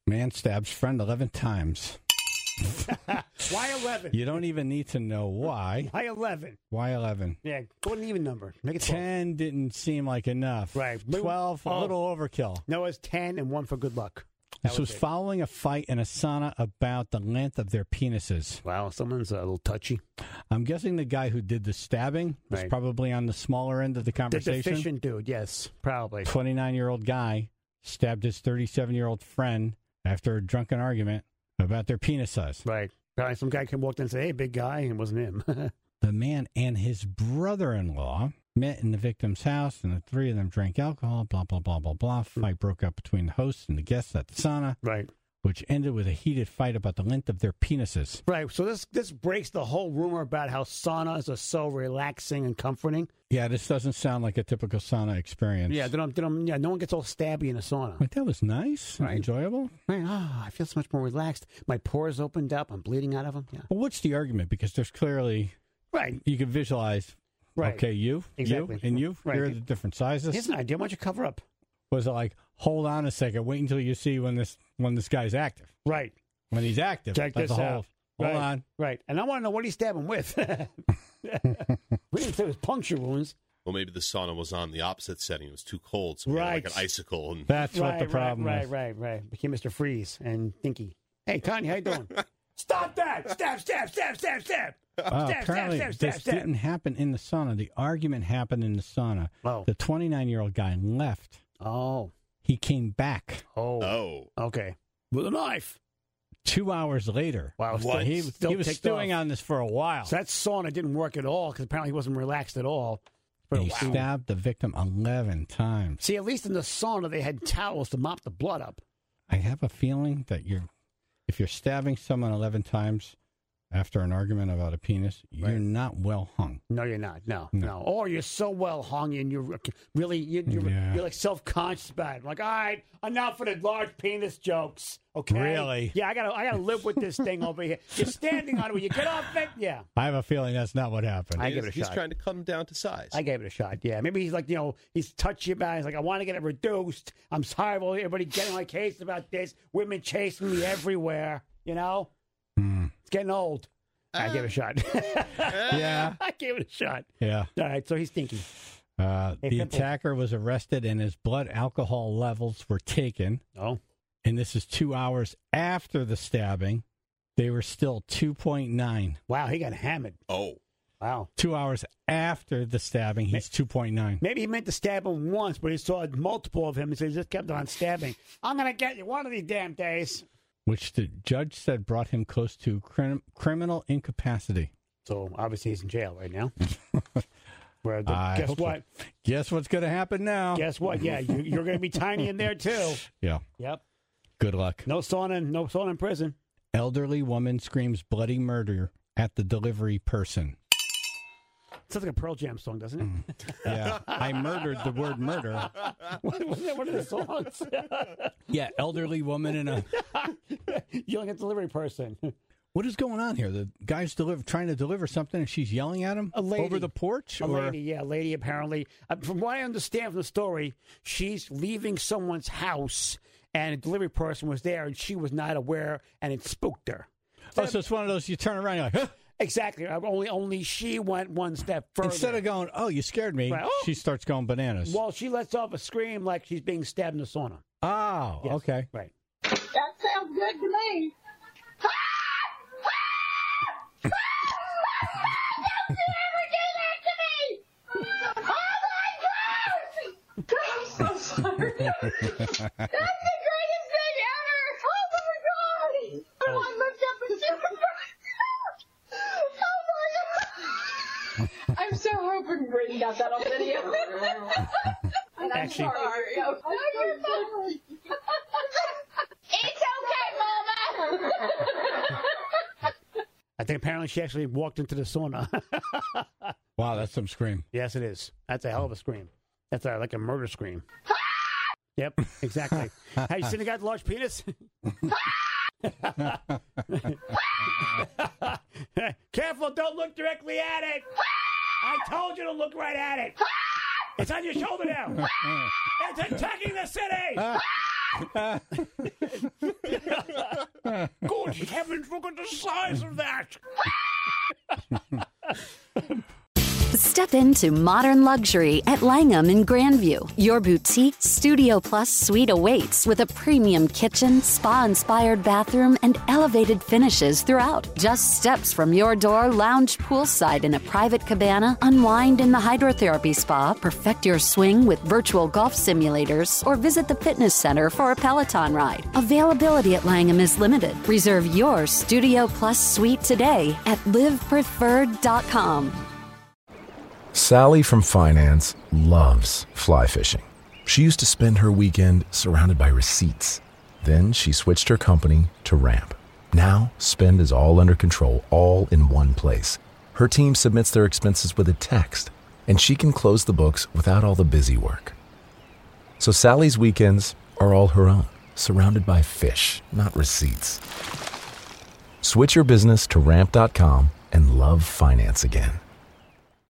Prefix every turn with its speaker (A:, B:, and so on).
A: Man stabs friend 11 times.
B: Why 11?
A: You don't even need to know why.
B: Why 11?
A: Why 11?
B: Yeah, go with an even number. Make it
A: 10 didn't seem like enough.
B: Right.
A: 12, a little overkill.
B: No, it's 10 and 1 for good luck.
A: This was following a fight in a sauna about the length of their penises.
B: Wow, someone's a little touchy.
A: I'm guessing the guy who did the stabbing was probably on the smaller end of the conversation.
B: The deficient dude, yes, probably.
A: 29-year-old guy stabbed his 37-year-old friend after a drunken argument about their penis size.
B: Right. Probably some guy walked in and said, hey, big guy, and it wasn't him.
A: The man and his brother-in-law met in the victim's house, and the three of them drank alcohol, blah, blah, blah, blah, blah. Fight broke out between the hosts and the guests at the sauna.
B: Right.
A: Which ended with a heated fight about the length of their penises.
B: Right. So this breaks the whole rumor about how saunas are so relaxing and comforting.
A: Yeah, this doesn't sound like a typical sauna experience.
B: Yeah, no one gets all stabby in a sauna.
A: Like, that was nice,
B: right.
A: Enjoyable.
B: Right. Oh, I feel so much more relaxed. My pores opened up. I'm bleeding out of them. Yeah.
A: Well, what's the argument? Because there's clearly...
B: Right.
A: You can visualize...
B: Right.
A: Okay, you, and you.
B: Right.
A: Here are the different sizes.
B: Here's an idea. Why don't you cover up?
A: Was it like, hold on a second, wait until you see when this guy's active?
B: Right.
A: When he's active.
B: Check this out.
A: Hold on.
B: Right. And I want to know what he's stabbing with. We didn't say it was puncture wounds.
C: Well, maybe the sauna was on the opposite setting. It was too cold, so we had like an icicle. And...
A: That's what the problem was.
B: Right. Became Mr. Freeze and Dinky. Hey, Tanya, how you doing? Stop that! Stab!
A: Apparently, this didn't happen in the sauna. The argument happened in the sauna.
B: Oh.
A: The 29-year-old guy left.
B: Oh.
A: He came back.
B: Oh. Okay. With a knife.
A: 2 hours later.
B: Wow.
A: He was stewing on this for a while.
B: So that sauna didn't work at all because apparently he wasn't relaxed at all.
A: But he stabbed the victim 11 times.
B: See, at least in the sauna, they had towels to mop the blood up.
A: I have a feeling that if you're stabbing someone 11 times after an argument about a penis, you're not well hung.
B: No, you're not. No. Or you're so well hung and you're really, you're like self-conscious about it. Like, all right, enough of the large penis jokes. Okay.
A: Really?
B: Yeah, I gotta live with this thing over here. You're standing on it. When you get off it, yeah.
A: I have a feeling that's not what happened.
B: I give it a shot.
C: He's trying to come down to size.
B: I gave it a shot, yeah. Maybe he's like, he's touchy about it. He's like, I want to get it reduced. I'm sorry about everybody getting my case about this. Women chasing me everywhere, It's getting old. I gave it a shot.
A: Yeah.
B: I gave it a shot.
A: Yeah.
B: All right, so he's thinking.
A: The attacker was arrested and his blood alcohol levels were taken.
B: Oh.
A: And this is 2 hours after the stabbing. They were still 2.9.
B: Wow, he got hammered.
C: Oh.
B: Wow.
A: 2 hours after the stabbing, he's 2.9.
B: Maybe he meant to stab him once, but he saw multiple of him, and so he just kept on stabbing. I'm going to get you one of these damn days. Which
A: the judge said brought him close to criminal incapacity.
B: So, obviously, he's in jail right now. Guess what?
A: So. Guess what's going to happen now?
B: Guess what? Yeah, you're going to be tiny in there, too.
A: Yeah.
B: Yep.
A: Good luck.
B: No sauna in prison.
A: Elderly woman screams bloody murder at the delivery person.
B: Sounds like a Pearl Jam song, doesn't it?
A: Yeah. I murdered the word murder.
B: What are the songs?
A: Yeah, elderly woman and a...
B: Yelling at delivery person.
A: What is going on here? The guy's trying to deliver something and she's yelling at him over the porch?
B: A lady apparently. From what I understand from the story, she's leaving someone's house and a delivery person was there and she was not aware and it spooked her.
A: So it's one of those, you turn around and you're like, huh?
B: Exactly. Only she went one step further.
A: Instead of going, oh, you scared me,
B: right.
A: She starts going bananas.
B: Well, she lets off a scream like she's being stabbed in the sauna.
A: Oh, yes. Okay.
B: Right.
D: That sounds good to me. Don't you ever do that to me! Oh, my God! I'm so sorry. That's the greatest thing ever! Oh, my God! I want to lift up and super. Oh, my God! I'm so hoping Brittany got that on video. And I'm
B: Actually,
D: sorry. No, you're fine. It's okay, Mama!
B: I think apparently she actually walked into the sauna.
A: Wow, that's some scream.
B: Yes, it is. That's a hell of a scream. That's like a murder scream. Yep, exactly. Have you seen the guy with the large penis? Careful, don't look directly at it. I told you to look right at it. It's on your shoulder now. It's attacking the city. Good heavens, look at the size of that.
E: Step into modern luxury at Langham in Grandview. Your boutique Studio Plus suite awaits with a premium kitchen, spa-inspired bathroom, and elevated finishes throughout. Just steps from your door, lounge poolside in a private cabana, unwind in the hydrotherapy spa, perfect your swing with virtual golf simulators, or visit the fitness center for a Peloton ride. Availability at Langham is limited. Reserve your Studio Plus suite today at livepreferred.com.
F: Sally from finance loves fly fishing. She used to spend her weekend surrounded by receipts. Then she switched her company to Ramp. Now, spend is all under control, all in one place. Her team submits their expenses with a text, and she can close the books without all the busy work. So Sally's weekends are all her own, surrounded by fish, not receipts. Switch your business to Ramp.com and love finance again.